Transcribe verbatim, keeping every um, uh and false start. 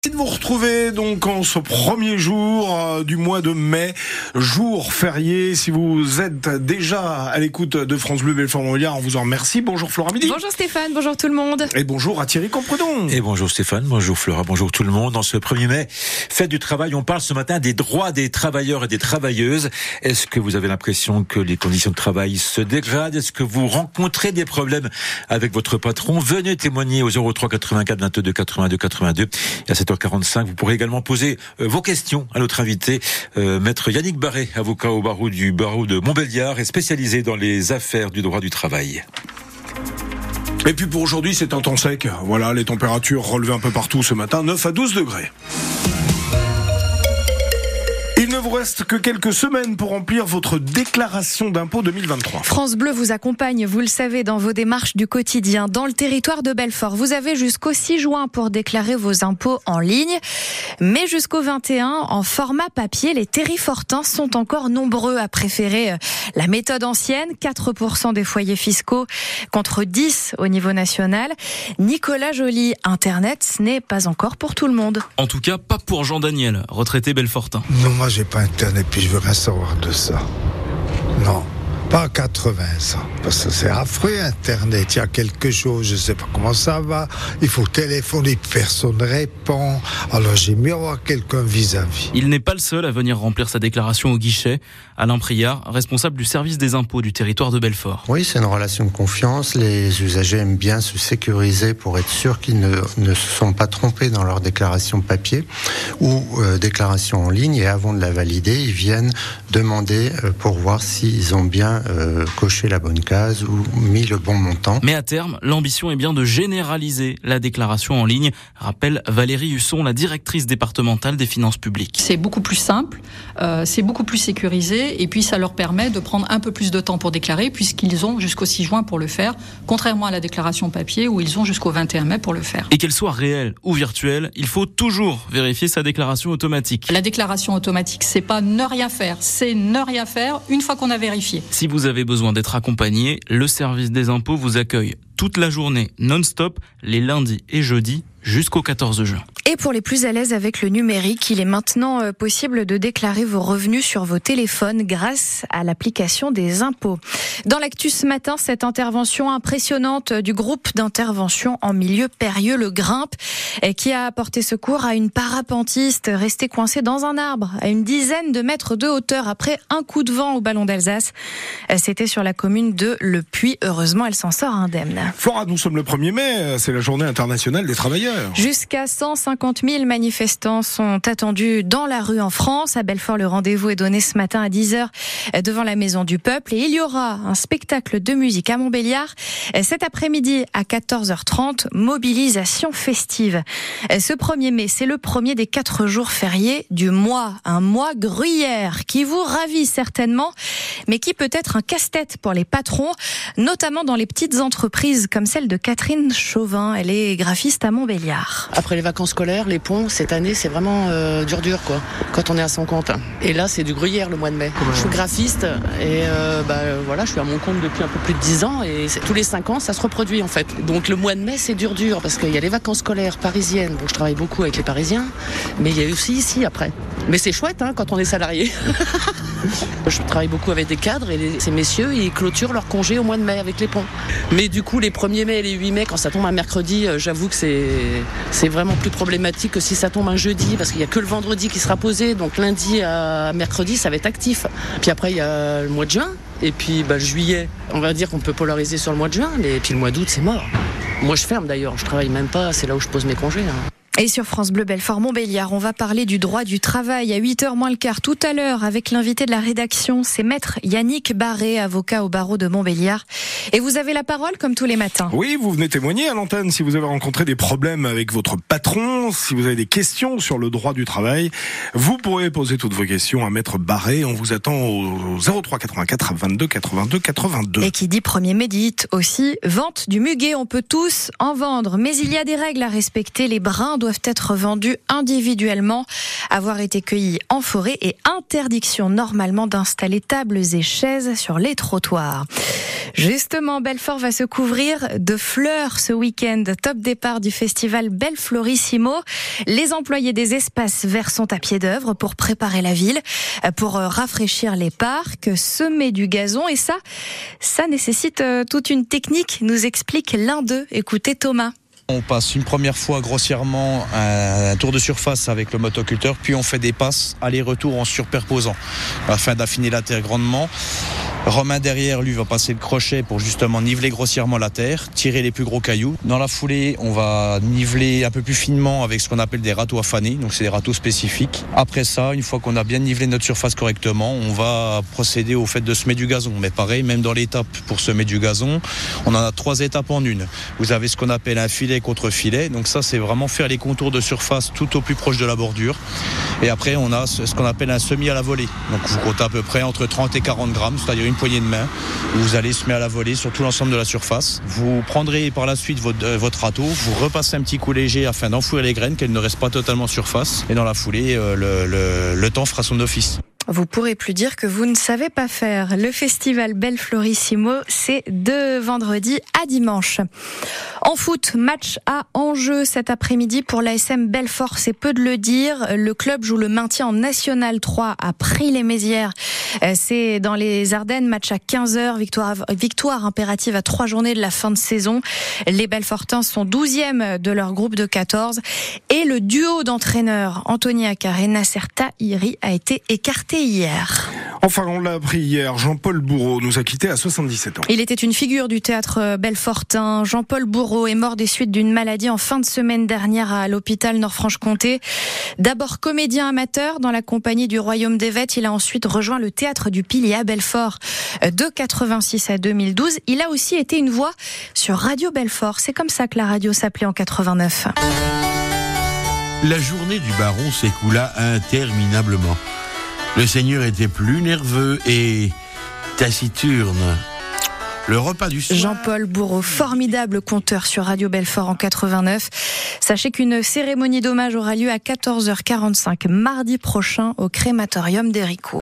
Merci de vous retrouver donc en ce premier jour euh, du mois de mai, jour férié. Si vous êtes déjà à l'écoute de France Bleu Belfort-Montbéliard, on vous en remercie. Bonjour Flora Midi. Bonjour Stéphane, bonjour tout le monde. Et bonjour à Thierry Compredon. Et bonjour Stéphane, bonjour Flora, bonjour tout le monde. En ce premier mai, fête du travail, on parle ce matin des droits des travailleurs et des travailleuses. Est-ce que vous avez l'impression que les conditions de travail se dégradent? Est-ce que vous rencontrez des problèmes avec votre patron? Venez témoigner au zéro trois quatre-vingt-quatre vingt-deux quatre-vingt-deux quatre-vingt-deux. Et à sept heures quarante-cinq, vous pourrez également poser euh, vos questions à notre invité, euh, maître Yannick Barré, avocat au barreau du barreau de Montbéliard et spécialisé dans les affaires du droit du travail. Et puis pour aujourd'hui, c'est un temps sec. Voilà, les températures relevées un peu partout ce matin, neuf à douze degrés. Il ne vous reste que quelques semaines pour remplir votre déclaration d'impôt deux mille vingt-trois. France Bleu vous accompagne, vous le savez, dans vos démarches du quotidien. Dans le territoire de Belfort, vous avez jusqu'au six juin pour déclarer vos impôts en ligne. Mais jusqu'au vingt et un, en format papier, les terrifortins sont encore nombreux à préférer la méthode ancienne, quatre pour cent des foyers fiscaux contre dix au niveau national. Nicolas Joly, Internet, ce n'est pas encore pour tout le monde. En tout cas, pas pour Jean-Daniel, retraité belfortin. Non, moi j'ai pas Internet, puis je veux rien savoir de ça. Non, pas à quatre-vingts ans, parce que c'est affreux Internet. Il y a quelque chose, je sais pas comment ça va. Il faut téléphoner, personne ne répond. Alors j'ai mieux avoir quelqu'un vis-à-vis. Il n'est pas le seul à venir remplir sa déclaration au guichet. Alain Priard, responsable du service des impôts du territoire de Belfort. Oui, c'est une relation de confiance. Les usagers aiment bien se sécuriser pour être sûrs qu'ils ne, ne se sont pas trompés dans leur déclaration papier ou euh, déclaration en ligne. Et avant de la valider, ils viennent demander euh, pour voir s'ils ont bien euh, coché la bonne case ou mis le bon montant. Mais à terme, l'ambition est bien de généraliser la déclaration en ligne, rappelle Valérie Husson, la directrice départementale des finances publiques. C'est beaucoup plus simple, euh, c'est beaucoup plus sécurisé. Et puis ça leur permet de prendre un peu plus de temps pour déclarer puisqu'ils ont jusqu'au six juin pour le faire, contrairement à la déclaration papier où ils ont jusqu'au vingt et un mai pour le faire. Et qu'elle soit réelle ou virtuelle, il faut toujours vérifier sa déclaration automatique. La déclaration automatique, c'est pas ne rien faire, c'est ne rien faire une fois qu'on a vérifié. Si vous avez besoin d'être accompagné, le service des impôts vous accueille toute la journée non-stop, les lundis et jeudis, jusqu'au quatorze juin. Et pour les plus à l'aise avec le numérique, il est maintenant possible de déclarer vos revenus sur vos téléphones grâce à l'application des impôts. Dans l'actu ce matin, cette intervention impressionnante du groupe d'intervention en milieu périlleux, le Grimpe, qui a apporté secours à une parapentiste restée coincée dans un arbre à une dizaine de mètres de hauteur après un coup de vent au ballon d'Alsace. C'était sur la commune de Le Puy. Heureusement, elle s'en sort indemne. Flora, nous sommes le premier mai, c'est la journée internationale des travailleurs. Jusqu'à cent cinquante mille manifestants sont attendus dans la rue en France. À Belfort, le rendez-vous est donné ce matin à dix heures devant la Maison du Peuple. Et il y aura un spectacle de musique à Montbéliard. Cet après-midi à quatorze heures trente, mobilisation festive. Ce premier mai, c'est le premier des quatre jours fériés du mois. Un mois gruyère qui vous ravit certainement, mais qui peut être un casse-tête pour les patrons, notamment dans les petites entreprises comme celle de Catherine Chauvin. Elle est graphiste à Montbéliard. Après les vacances scolaires, les ponts, cette année, c'est vraiment euh, dur dur quoi, quand on est à son compte. Et là, c'est du gruyère le mois de mai. Ouais. Je suis graphiste et euh, bah, voilà, je suis à mon compte depuis un peu plus de dix ans et tous les cinq ans, ça se reproduit en fait. Donc le mois de mai, c'est dur dur parce qu'il y a les vacances scolaires parisiennes. Bon, je travaille beaucoup avec les Parisiens, mais il y a aussi ici après. Mais c'est chouette hein, quand on est salarié. Je travaille beaucoup avec des cadres et les, ces messieurs, ils clôturent leur congé au mois de mai avec les ponts. Mais du coup, les premiers mai et les huit mai, quand ça tombe un mercredi, euh, j'avoue que c'est, c'est vraiment plus problématique que si ça tombe un jeudi, parce qu'il n'y a que le vendredi qui sera posé. Donc lundi à mercredi, ça va être actif. Puis après, il y a le mois de juin. Et puis bah, juillet, on va dire qu'on peut polariser sur le mois de juin. Mais puis le mois d'août, c'est mort. Moi, je ferme d'ailleurs. Je travaille même pas. C'est là où je pose mes congés. Hein. Et sur France Bleu Belfort Montbéliard, on va parler du droit du travail à huit heures moins le quart tout à l'heure avec l'invité de la rédaction, c'est maître Yannick Barré, avocat au barreau de Montbéliard. Et vous avez la parole comme tous les matins. Oui, vous venez témoigner à l'antenne si vous avez rencontré des problèmes avec votre patron, si vous avez des questions sur le droit du travail. Vous pourrez poser toutes vos questions à maître Barré. On vous attend au zéro trois quatre-vingt-quatre vingt-deux quatre-vingt-deux quatre-vingt-deux. Et qui dit premier mai dit aussi vente du muguet. On peut tous en vendre, mais il y a des règles à respecter. Les brins doivent doivent être vendus individuellement, avoir été cueillis en forêt et interdiction normalement d'installer tables et chaises sur les trottoirs. Justement, Belfort va se couvrir de fleurs ce week-end. Top départ du festival Belflorissimo. Les employés des espaces verts sont à pied d'œuvre pour préparer la ville, pour rafraîchir les parcs, semer du gazon. Et ça, ça nécessite toute une technique, nous explique l'un d'eux. Écoutez Thomas. On passe une première fois grossièrement un tour de surface avec le motoculteur, puis on fait des passes aller-retour en surperposant afin d'affiner la terre grandement. Romain derrière lui va passer le crochet pour justement niveler grossièrement la terre, tirer les plus gros cailloux. Dans la foulée, on va niveler un peu plus finement avec ce qu'on appelle des râteaux à faner, donc c'est des râteaux spécifiques. Après ça, une fois qu'on a bien nivelé notre surface correctement, on va procéder au fait de semer du gazon. Mais pareil, même dans l'étape pour semer du gazon, on en a trois étapes en une. Vous avez ce qu'on appelle un filet contre filet, donc ça c'est vraiment faire les contours de surface tout au plus proche de la bordure. Et après, on a ce qu'on appelle un semis à la volée. Donc vous comptez à peu près entre trente et quarante grammes, c'est-à-dire une poignée de main où vous allez semer à la volée sur tout l'ensemble de la surface. Vous prendrez par la suite votre, euh, votre râteau, vous repassez un petit coup léger afin d'enfouir les graines, qu'elles ne restent pas totalement surface. Et dans la foulée, euh, le, le, le temps fera son office. Vous pourrez plus dire que vous ne savez pas faire. Le festival Belflorissimo, c'est de vendredi à dimanche. En foot, match à enjeu cet après-midi pour l'A S M Belfort, c'est peu de le dire. Le club joue le maintien en National trois à Prix-les-Mézières. C'est dans les Ardennes, match à quinze heures, victoire, victoire impérative à trois journées de la fin de saison. Les Belfortins sont douzièmes de leur groupe de quatorze. Et le duo d'entraîneurs, Anthony Akar et Nasser Tahiri, a été écarté hier. Enfin, on l'a appris hier, Jean-Paul Bourreau nous a quittés à soixante-dix-sept ans. Il était une figure du théâtre belfortin. Jean-Paul Bourreau est mort des suites d'une maladie en fin de semaine dernière à l'hôpital Nord-Franche-Comté. D'abord comédien amateur dans la compagnie du Royaume des Vêtes, il a ensuite rejoint le théâtre du Pilier à Belfort. De quatre-vingt-six à deux mille douze, il a aussi été une voix sur Radio Belfort. C'est comme ça que la radio s'appelait en quatre-vingt-neuf. La journée du baron s'écoula interminablement. Le seigneur était plus nerveux et taciturne. Le repas du soir... Jean-Paul Bourreau, formidable conteur sur Radio Belfort en quatre-vingt-neuf. Sachez qu'une cérémonie d'hommage aura lieu à quatorze heures quarante-cinq mardi prochain au crématorium d'Héricourt.